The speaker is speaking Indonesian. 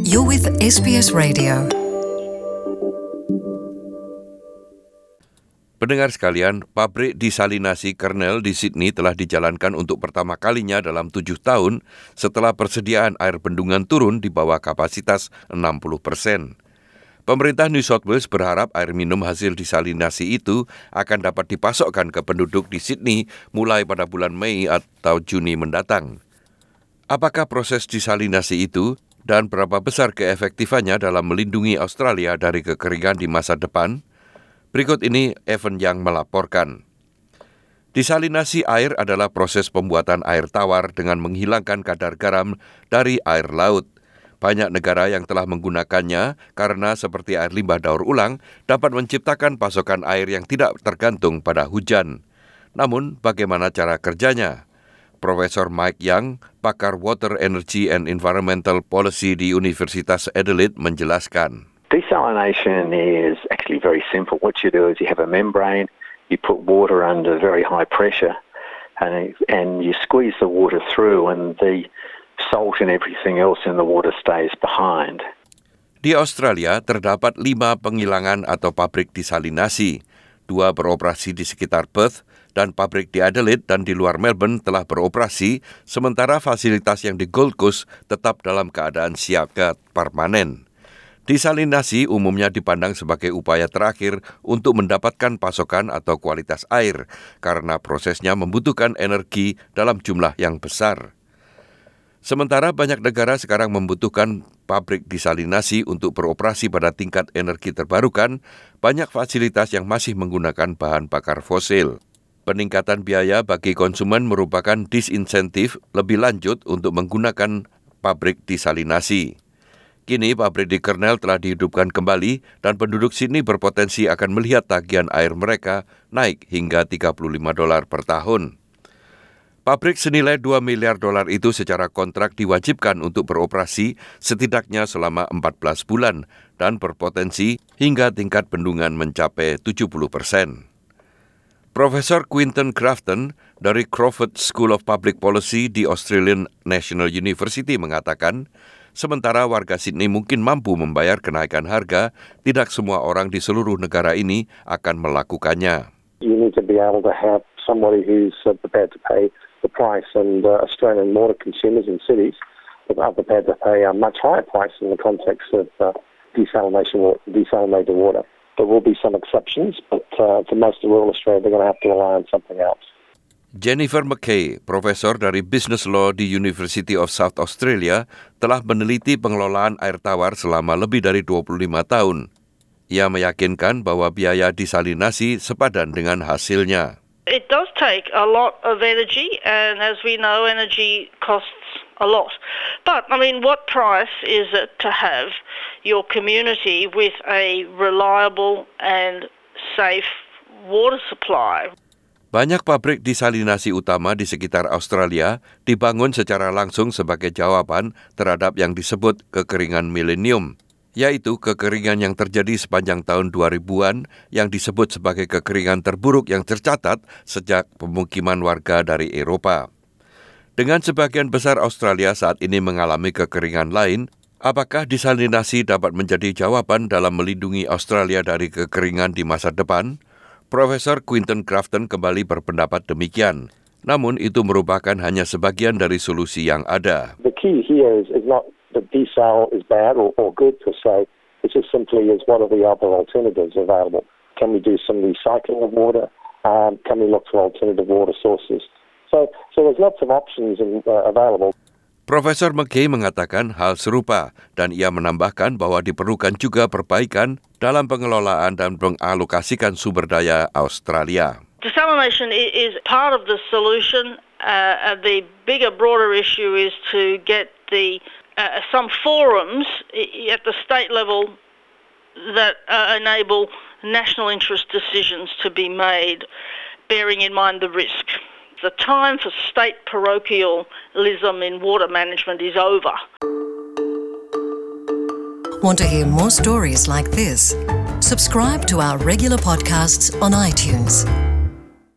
You're with SBS Radio. Pendengar sekalian, pabrik disalinasi Kernel di Sydney telah dijalankan untuk pertama kalinya dalam 7 tahun setelah persediaan air bendungan turun di bawah kapasitas 60%. Pemerintah New South Wales berharap air minum hasil disalinasi itu akan dapat dipasokkan ke penduduk di Sydney mulai pada bulan Mei atau Juni mendatang. Apakah proses disalinasi itu dan berapa besar keefektifannya dalam melindungi Australia dari kekeringan di masa depan? Berikut ini Evan Yang melaporkan. Disalinasi air adalah proses pembuatan air tawar dengan menghilangkan kadar garam dari air laut. Banyak negara yang telah menggunakannya karena seperti air limbah daur ulang dapat menciptakan pasokan air yang tidak tergantung pada hujan. Namun, bagaimana cara kerjanya? Profesor Mike Young, pakar Water, Energy and Environmental Policy di Universitas Adelaide menjelaskan. Desalination is actually very simple. What you do is you have a membrane, you put water under very high pressure, and you squeeze the water through, and the salt and everything else in the water stays behind. Di Australia terdapat 5 penghilangan atau pabrik disalinasi. 2 beroperasi di sekitar Perth, dan pabrik di Adelaide dan di luar Melbourne telah beroperasi, sementara fasilitas yang di Gold Coast tetap dalam keadaan siaga permanen. Disalinasi umumnya dipandang sebagai upaya terakhir untuk mendapatkan pasokan atau kualitas air, karena prosesnya membutuhkan energi dalam jumlah yang besar. Sementara banyak negara sekarang membutuhkan pabrik disalinasi untuk beroperasi pada tingkat energi terbarukan, banyak fasilitas yang masih menggunakan bahan bakar fosil. Peningkatan biaya bagi konsumen merupakan disinsentif lebih lanjut untuk menggunakan pabrik disalinasi. Kini pabrik di Kernel telah dihidupkan kembali dan penduduk Sydney berpotensi akan melihat tagihan air mereka naik hingga $35 per tahun. Pabrik senilai $2 miliar itu secara kontrak diwajibkan untuk beroperasi setidaknya selama 14 bulan dan berpotensi hingga tingkat bendungan mencapai 70%. Profesor Quinton Grafton dari Crawford School of Public Policy di Australian National University mengatakan, sementara warga Sydney mungkin mampu membayar kenaikan harga, tidak semua orang di seluruh negara ini akan melakukannya. You need to be able to have somebody who's prepared to pay the price, and Australian water consumers in cities are prepared to pay a much higher price in the context of desalinated water. There will be some exceptions, but for most of rural Australia, they're going to have to rely on something else. Jennifer McKay, profesor dari Business Law di University of South Australia, telah meneliti pengelolaan air tawar selama lebih dari 25 tahun. Ia meyakinkan bahwa biaya disalinasi sepadan dengan hasilnya. It does take a lot of energy, and as we know, energy costs a lot. But, what price is it to have your community with a reliable and safe water supply? Banyak pabrik disalinasi utama di sekitar Australia dibangun secara langsung sebagai jawaban terhadap yang disebut kekeringan milenium, yaitu kekeringan yang terjadi sepanjang tahun 2000-an yang disebut sebagai kekeringan terburuk yang tercatat sejak pemukiman warga dari Eropa. Dengan sebagian besar Australia saat ini mengalami kekeringan lain, apakah disalinasi dapat menjadi jawaban dalam melindungi Australia dari kekeringan di masa depan? Profesor Quinton Grafton kembali berpendapat demikian. Namun itu merupakan hanya sebagian dari solusi yang ada. The key here is not that desal is bad or good per se. It's just simply is what are the other alternatives available? Can we do some recycling of water? Can we look for alternative water sources? So there's lots of options available. Profesor McKay mengatakan hal serupa dan ia menambahkan bahwa diperlukan juga perbaikan dalam pengelolaan dan mengalokasikan sumber daya Australia. Desalination is part of the solution. The bigger, broader issue is to get some forums at the state level that enable national interest decisions to be made, bearing in mind the risk. The time for state parochialism in water management is over. Want to hear more stories like this? Subscribe to our regular podcasts on iTunes.